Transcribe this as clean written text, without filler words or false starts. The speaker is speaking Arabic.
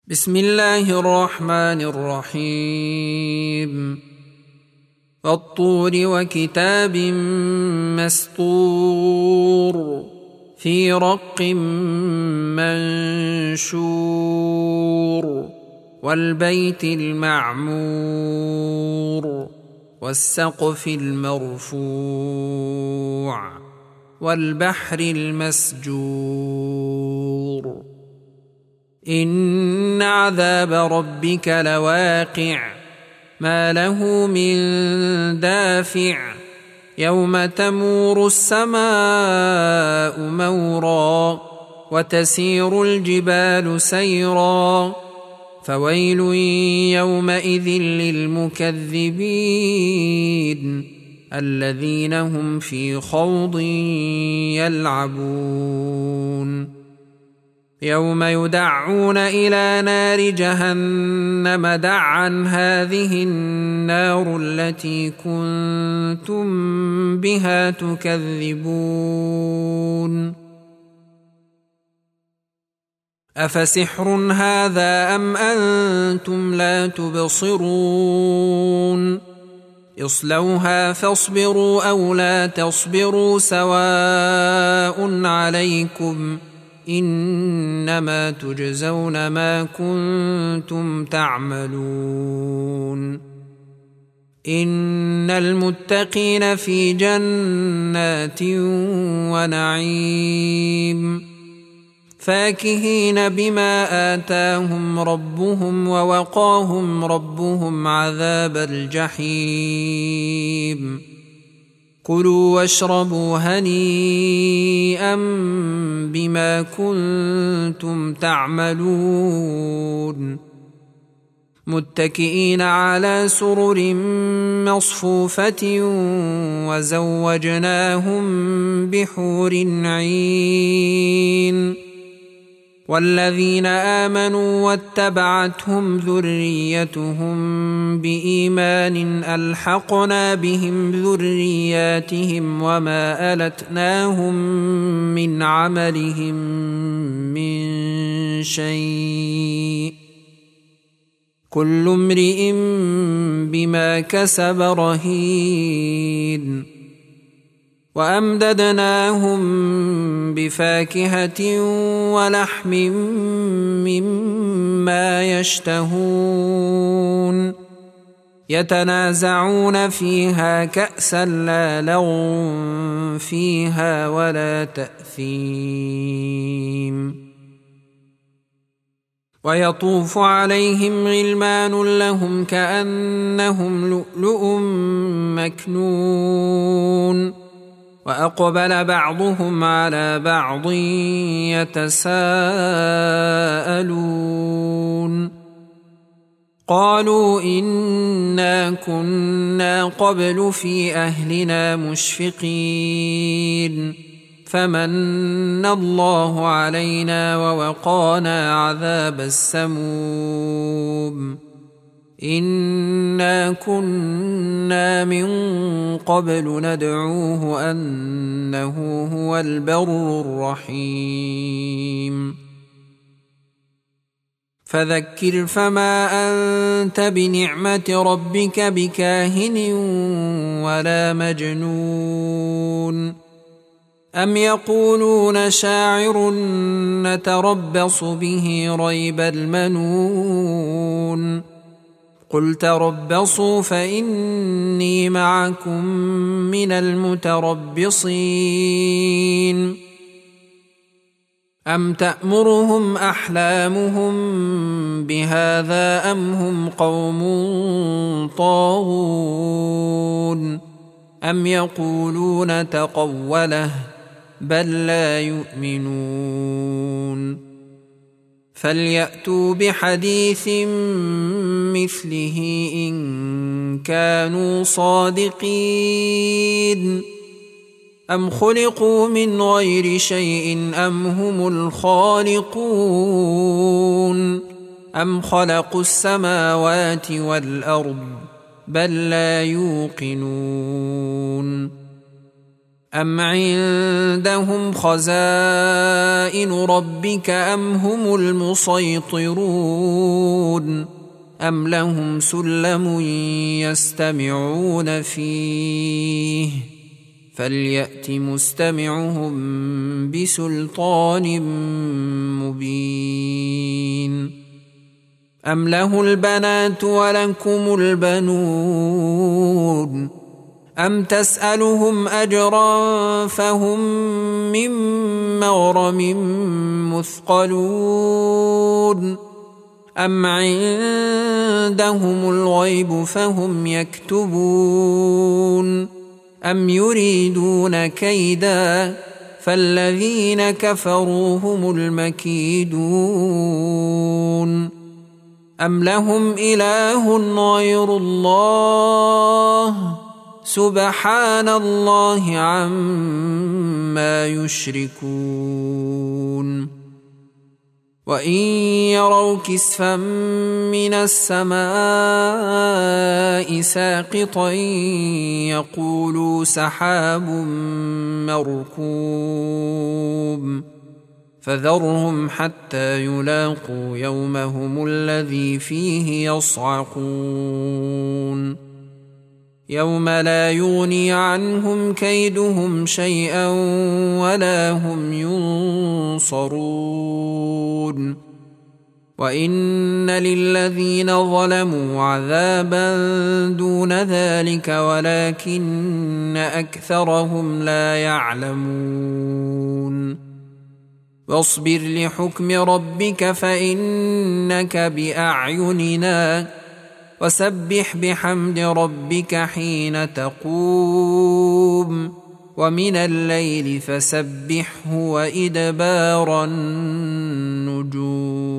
بسم الله الرحمن الرحيم والطور وكتاب مسطور في رق منشور والبيت المعمور والسقف المرفوع والبحر المسجور إن عذاب ربك لواقع ما له من دافع يوم تمور السماء مورا وتسير الجبال سيرا فويل يومئذ للمكذبين الذين هم في خوض يلعبون يوم يدعون إلى نار جهنم دعا هذه النار التي كنتم بها تكذبون أفسحر هذا أم أنتم لا تبصرون اصلوها فاصبروا أو لا تصبروا سواء عليكم إنما تجزون ما كنتم تعملون إن المتقين في جنات ونعيم فاكهين بما آتاهم ربهم ووقاهم ربهم عذاب الجحيم كلوا واشربوا هنيئا بما كنتم تعملون متكئين على سرر مصفوفة وزوجناهم بحور عين والذين آمنوا واتبعتهم ذريتهم بإيمان ألحقنا بهم ذرياتهم وما ألتناهم من عملهم من شيء كل امرئ بما كسب رهين وأمددناهم بفاكهة ولحم مما يشتهون يتنازعون فيها كأسا لا لغو فيها ولا تأثيم ويطوف عليهم غلمان لهم كأنهم لؤلؤ مكنون وأقبل بعضهم على بعض يتساءلون قالوا إنا كنا قبل في أهلنا مشفقين فمن الله علينا ووقانا عذاب السموم إنا كنا من قبل ندعوه أنه هو البر الرحيم فذكر فما أنت بنعمة ربك بكاهن ولا مجنون أم يقولون شاعر نتربص به ريب المنون قل تربصوا فإني معكم من المتربصين أم تأمرهم أحلامهم بهذا أم هم قوم طاغون أم يقولون تقوله بل لا يؤمنون فليأتوا بحديث مثله إن كانوا صادقين أم خلقوا من غير شيء أم هم الخالقون أم خلقوا السماوات والأرض بل لا يوقنون أم عندهم خزائن ربك أم هم المسيطرون أم لهم سلم يستمعون فيه فليأت مستمعهم بسلطان مبين أم له البنات ولكم البنون أم تسألهم أجرا فهم من مغرم مثقلون أم عندهم الغيب فهم يكتبون أم يريدون كيدا فالذين كفروا هم المكيدون أم لهم إله غير الله سبحان الله عما يشركون وإن يروا كسفا من السماء ساقطا يقولوا سحاب مركوم فذرهم حتى يلاقوا يومهم الذي فيه يصعقون يوم لا يغني عنهم كيدهم شيئا ولا هم ينصرون وإن للذين ظلموا عذابا دون ذلك ولكن أكثرهم لا يعلمون واصبر لحكم ربك فإنك بأعيننا وسبح بحمد ربك حين تقوم ومن الليل فسبحه وإدبار النجوم